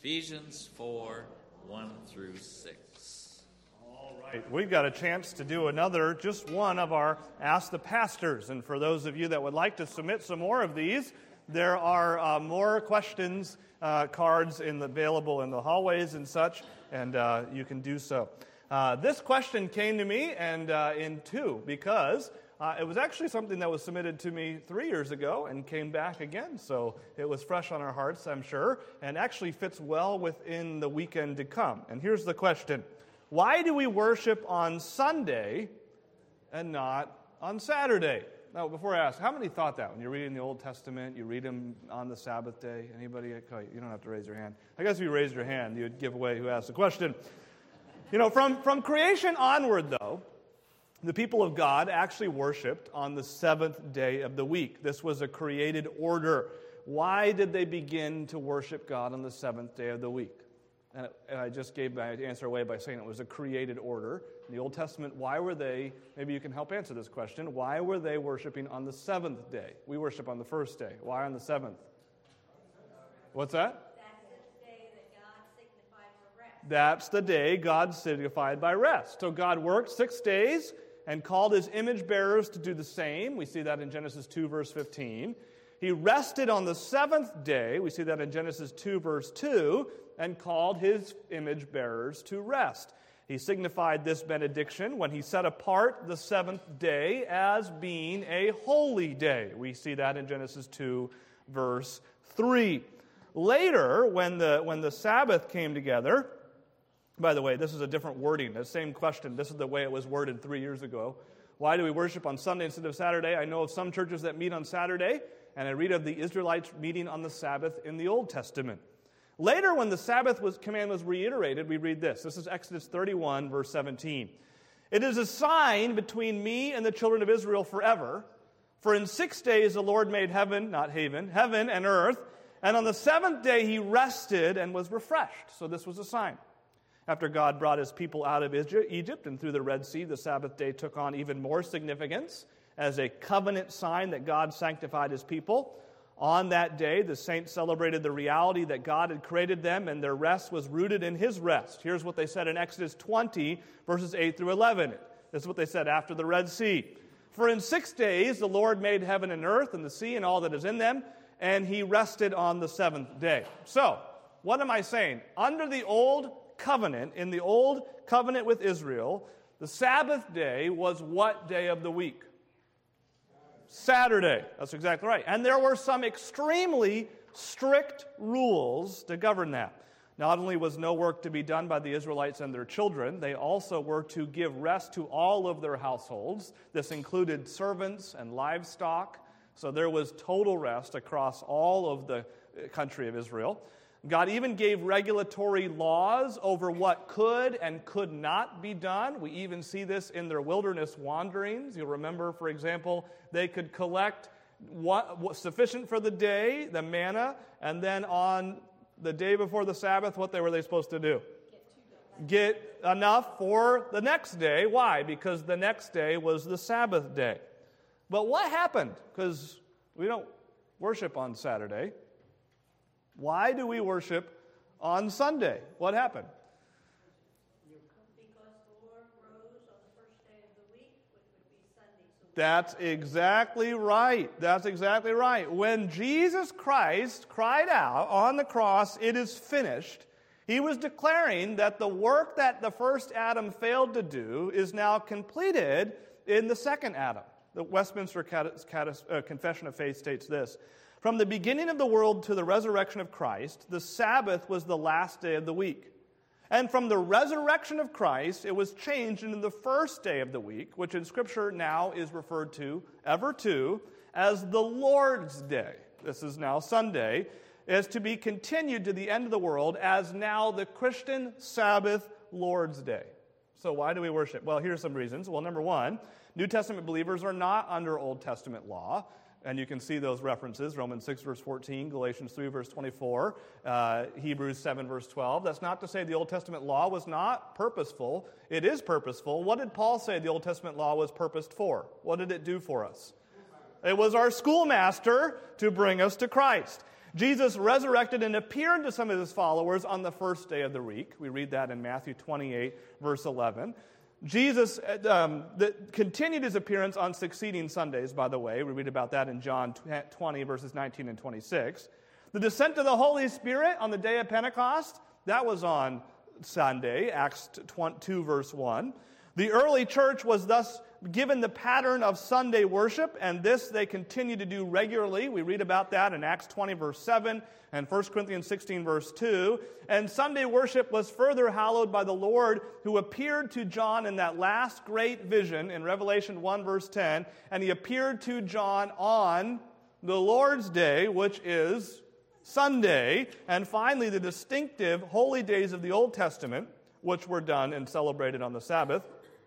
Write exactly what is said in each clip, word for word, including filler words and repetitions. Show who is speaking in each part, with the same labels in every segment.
Speaker 1: Ephesians four, one through six.
Speaker 2: All right, we've got a chance to do another, just one of our Ask the Pastors. And for those of you that would like to submit some more of these, there are uh, more questions uh, cards in the, available in the hallways and such, and uh, you can do so. Uh, this question came to me and uh, in two, because uh, it was actually something that was submitted to me three years ago and came back again. So it was fresh on our hearts, I'm sure, and actually fits well within the weekend to come. And here's the question. Why do we worship on Sunday and not on Saturday? Now, before I ask, how many thought that when you're reading the Old Testament, you read them on the Sabbath day? Anybody? You don't have to raise your hand. I guess if you raised your hand, you would give away who asked the question. You know, from, from creation onward, though, the people of God actually worshiped on the seventh day of the week. This was a created order. Why did they begin to worship God on the seventh day of the week? And I just gave my answer away by saying it was a created order. In the Old Testament, why were they, maybe you can help answer this question, why were they worshiping on the seventh day? We worship on the first day. Why on the seventh? What's that? That's the day God signified by rest. So God worked six days and called his image bearers to do the same. We see that in Genesis two, verse fifteen. He rested on the seventh day. We see that in Genesis two, verse two, and called his image bearers to rest. He signified this benediction when he set apart the seventh day as being a holy day. We see that in Genesis two, verse three. Later, when the, when the Sabbath came together, by the way, this is a different wording. The same question. This is the way it was worded three years ago. Why do we worship on Sunday instead of Saturday? I know of some churches that meet on Saturday, and I read of the Israelites meeting on the Sabbath in the Old Testament. Later, when the Sabbath was, command was reiterated, we read this. This is Exodus thirty-one, verse seventeen. It is a sign between me and the children of Israel forever, for in six days the Lord made heaven, not haven, heaven and earth, and on the seventh day he rested and was refreshed. So this was a sign. After God brought his people out of Egypt and through the Red Sea, the Sabbath day took on even more significance as a covenant sign that God sanctified his people. On that day, the saints celebrated the reality that God had created them, and their rest was rooted in his rest. Here's what they said in Exodus twenty, verses eight through eleven. This is what they said after the Red Sea. For in six days the Lord made heaven and earth and the sea and all that is in them, and he rested on the seventh day. So, what am I saying? Under the old covenant, in the old covenant with Israel, the Sabbath day was what day of the week? Saturday. That's exactly right. And there were some extremely strict rules to govern that. Not only was no work to be done by the Israelites and their children, they also were to give rest to all of their households. This included servants and livestock. So there was total rest across all of the country of Israel. God even gave regulatory laws over what could and could not be done. We even see this in their wilderness wanderings. You'll remember, for example, they could collect what was sufficient for the day, the manna, and then on the day before the Sabbath, what they were they supposed to do? Get enough for the next day. Why? Because the next day was the Sabbath day. But what happened? Because we don't worship on Saturday. Why do we worship on Sunday? What happened?
Speaker 3: Because the Lord rose on the first day of the week, which would be Sunday. So
Speaker 2: That's exactly right. That's exactly right. When Jesus Christ cried out on the cross, "It is finished," he was declaring that the work that the first Adam failed to do is now completed in the second Adam. The Westminster Confession of Faith states this: from the beginning of the world to the resurrection of Christ, the Sabbath was the last day of the week. And from the resurrection of Christ, it was changed into the first day of the week, which in Scripture now is referred to, ever to, as the Lord's Day. This is now Sunday, is to be continued to the end of the world as now the Christian Sabbath Lord's Day. So why do we worship? Well, here's some reasons. Well, number one, New Testament believers are not under Old Testament law. And you can see those references, Romans six, verse fourteen, Galatians three, verse twenty-four, uh, Hebrews seven, verse twelve. That's not to say the Old Testament law was not purposeful. It is purposeful. What did Paul say the Old Testament law was purposed for? What did it do for us? It was our schoolmaster to bring us to Christ. Jesus resurrected and appeared to some of his followers on the first day of the week. We read that in Matthew twenty-eight, verse eleven. Jesus um, the, continued his appearance on succeeding Sundays, by the way. We read about that in John twenty, verses nineteen and twenty-six. The descent of the Holy Spirit on the day of Pentecost, that was on Sunday, Acts two, verse one. The early church was thus given the pattern of Sunday worship, and this they continue to do regularly. We read about that in Acts twenty, verse seven, and First Corinthians sixteen, verse two. And Sunday worship was further hallowed by the Lord, who appeared to John in that last great vision in Revelation one, verse ten, and he appeared to John on the Lord's Day, which is Sunday, and finally the distinctive holy days of the Old Testament, which were done and celebrated on the Sabbath,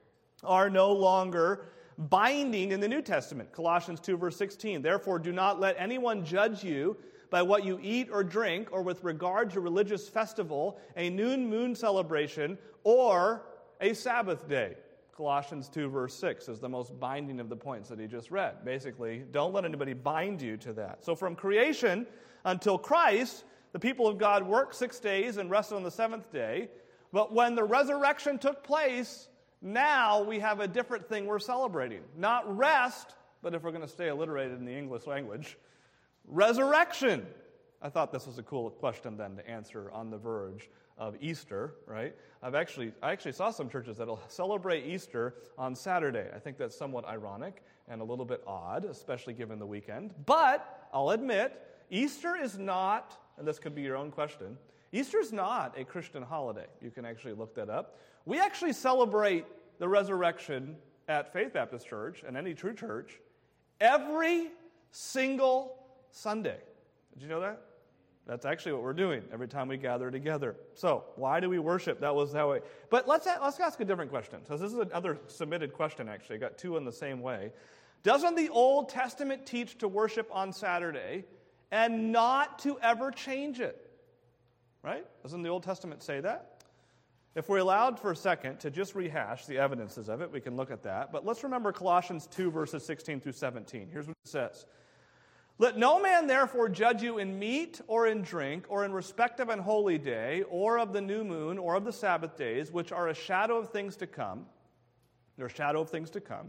Speaker 2: are no longer binding in the New Testament. Colossians two, verse sixteen, therefore do not let anyone judge you by what you eat or drink, or with regard to religious festival, a noon moon celebration, or a Sabbath day. Colossians two, verse six is the most binding of the points that he just read. Basically, don't let anybody bind you to that. So from creation until Christ, the people of God worked six days and rested on the seventh day. But when the resurrection took place, now we have a different thing we're celebrating. Not rest, but if we're going to stay alliterated in the English language, resurrection. I thought this was a cool question then to answer on the verge of Easter, right? I've actually, I actually saw some churches that'll celebrate Easter on Saturday. I think that's somewhat ironic and a little bit odd, especially given the weekend. But I'll admit, Easter is not, and this could be your own question, Easter is not a Christian holiday. You can actually look that up. We actually celebrate the resurrection at Faith Baptist Church and any true church every single Sunday. Did you know that? That's actually what we're doing every time we gather together. So, why do we worship? That was that way. But let's let's ask a different question. So this is another submitted question, actually. I got two in the same way. Doesn't the Old Testament teach to worship on Saturday and not to ever change it? Right? Doesn't the Old Testament say that? If we're allowed for a second to just rehash the evidences of it, we can look at that. But let's remember Colossians two, verses sixteen through seventeen. Here's what it says. Let no man therefore judge you in meat or in drink or in respect of an holy day or of the new moon or of the Sabbath days, which are a shadow of things to come. They're a shadow of things to come.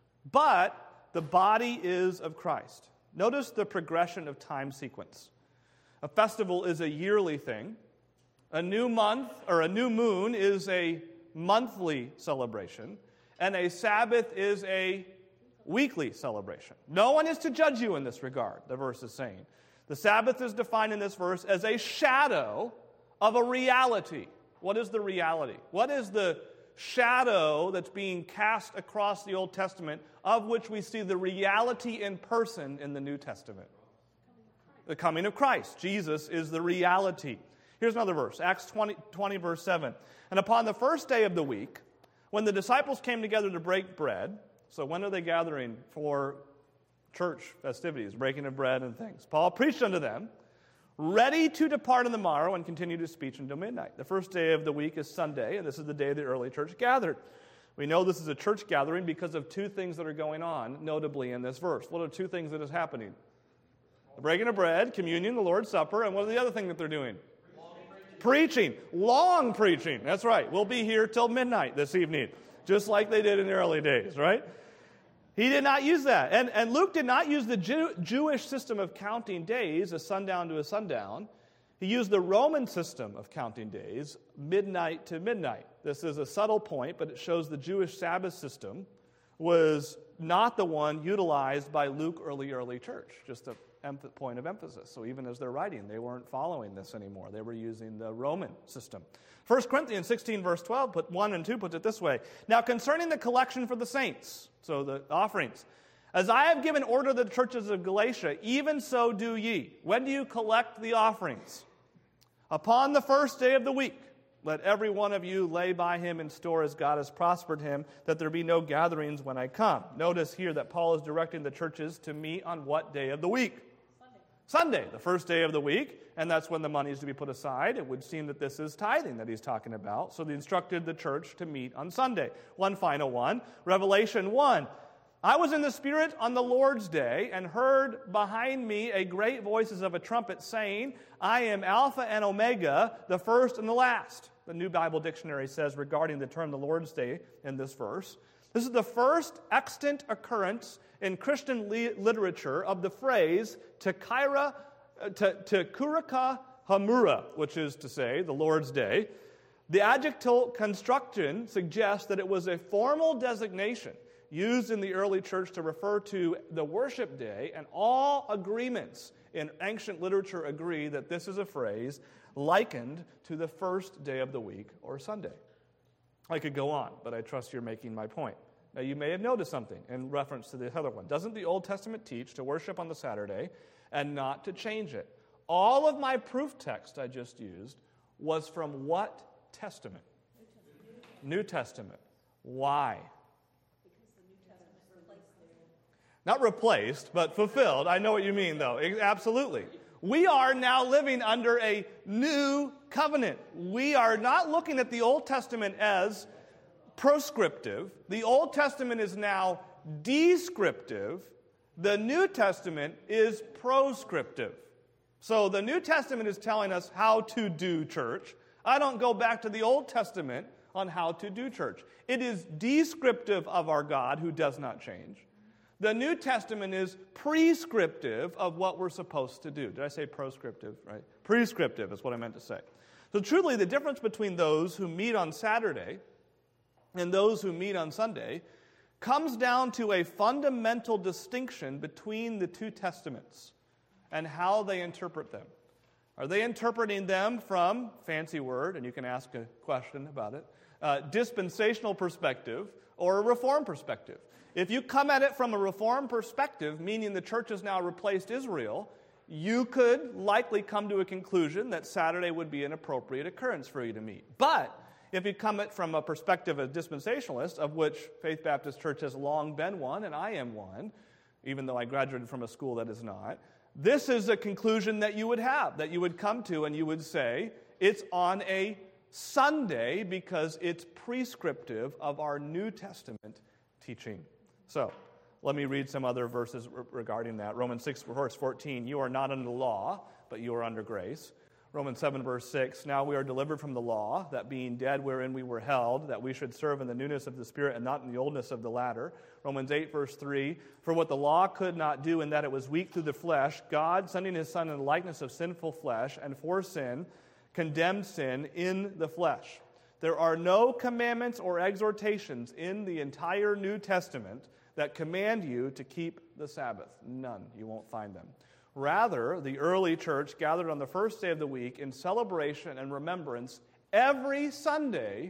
Speaker 2: But the body is of Christ. Notice the progression of time sequence. A festival is a yearly thing. A new month or a new moon is a monthly celebration. And a Sabbath is a weekly celebration. No one is to judge you in this regard, the verse is saying. The Sabbath is defined in this verse as a shadow of a reality. What is the reality? What is the shadow that's being cast across the Old Testament, of which we see the reality in person in the New Testament? The coming of Christ. Jesus is the reality. Here's another verse, Acts twenty, twenty, verse seven. And upon the first day of the week, when the disciples came together to break bread, so when are they gathering for church festivities, breaking of bread and things? Paul preached unto them, ready to depart on the morrow and continue his speech until midnight. The first day of the week is Sunday, and this is the day the early church gathered. We know this is a church gathering because of two things that are going on, notably in this verse. What are two things that is happening? The breaking of bread, communion, the Lord's Supper, and what are the other thing that they're doing? Preaching. preaching. Long preaching. That's right. We'll be here till midnight this evening, just like they did in the early days, right? He did not use that. And, and Luke did not use the Jew, Jewish system of counting days, a sundown to a sundown. He used the Roman system of counting days, midnight to midnight. This is a subtle point, but it shows the Jewish Sabbath system was not the one utilized by Luke early, early church, just a point of emphasis. So even as they're writing, they weren't following this anymore. They were using the Roman system. First Corinthians sixteen, verse twelve, put one and two puts it this way. Now concerning the collection for the saints, so the offerings, as I have given order to the churches of Galatia, even so do ye. When do you collect the offerings? Upon the first day of the week. Let every one of you lay by him in store as God has prospered him, that there be no gatherings when I come. Notice here that Paul is directing the churches to meet on what day of the week? Sunday. Sunday, the first day of the week, and that's when the money is to be put aside. It would seem that this is tithing that he's talking about. So he instructed the church to meet on Sunday. One final one, Revelation one. I was in the Spirit on the Lord's day and heard behind me a great voice as of a trumpet saying, I am Alpha and Omega, the first and the last. The New Bible Dictionary says regarding the term the Lord's day in this verse. This is the first extant occurrence in Christian li- literature of the phrase Tekira, uh, te, Tekurika Hamura, which is to say, the Lord's day. The adjective construction suggests that it was a formal designation used in the early church to refer to the worship day, and all agreements in ancient literature agree that this is a phrase likened to the first day of the week or Sunday. I could go on, but I trust you're making my point. Now, you may have noticed something in reference to the other one. Doesn't the Old Testament teach to worship on the Saturday and not to change it? All of my proof text I just used was from what Testament? New Testament. Why? Not replaced, but fulfilled. I know what you mean, though. Absolutely. We are now living under a new covenant. We are not looking at the Old Testament as proscriptive. The Old Testament is now descriptive. The New Testament is proscriptive. So the New Testament is telling us how to do church. I don't go back to the Old Testament on how to do church. It is descriptive of our God who does not change. The New Testament is prescriptive of what we're supposed to do. Did I say proscriptive? Right? Prescriptive is what I meant to say. So truly, the difference between those who meet on Saturday and those who meet on Sunday comes down to a fundamental distinction between the two testaments and how they interpret them. Are they interpreting them from, fancy word, and you can ask a question about it, uh, dispensational perspective or a reform perspective? If you come at it from a reform perspective, meaning the church has now replaced Israel, you could likely come to a conclusion that Saturday would be an appropriate occurrence for you to meet. But if you come at it from a perspective of dispensationalist, of which Faith Baptist Church has long been one, and I am one, even though I graduated from a school that is not, this is a conclusion that you would have, that you would come to, and you would say, it's on a Sunday because it's prescriptive of our New Testament teaching. So, let me read some other verses re- regarding that. Romans six, verse fourteen, you are not under the law, but you are under grace. Romans seven, verse six, now we are delivered from the law, that being dead wherein we were held, that we should serve in the newness of the Spirit and not in the oldness of the latter. Romans eight, verse three, for what the law could not do in that it was weak through the flesh, God, sending his Son in the likeness of sinful flesh, and for sin, condemned sin in the flesh. There are no commandments or exhortations in the entire New Testament that command you to keep the Sabbath. None. You won't find them. Rather, the early church gathered on the first day of the week in celebration and remembrance every Sunday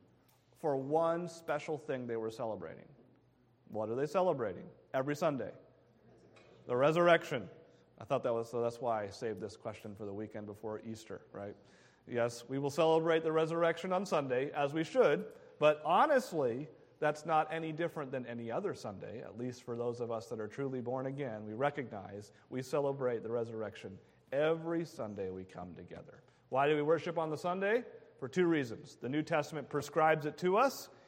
Speaker 2: for one special thing they were celebrating. What are they celebrating every Sunday? The resurrection. I thought that was, so that's why I saved this question for the weekend before Easter, right? Yes, we will celebrate the resurrection on Sunday, as we should, but honestly, that's not any different than any other Sunday, at least for those of us that are truly born again. We recognize we celebrate the resurrection every Sunday we come together. Why do we worship on the Sunday? For two reasons. The New Testament prescribes it to us,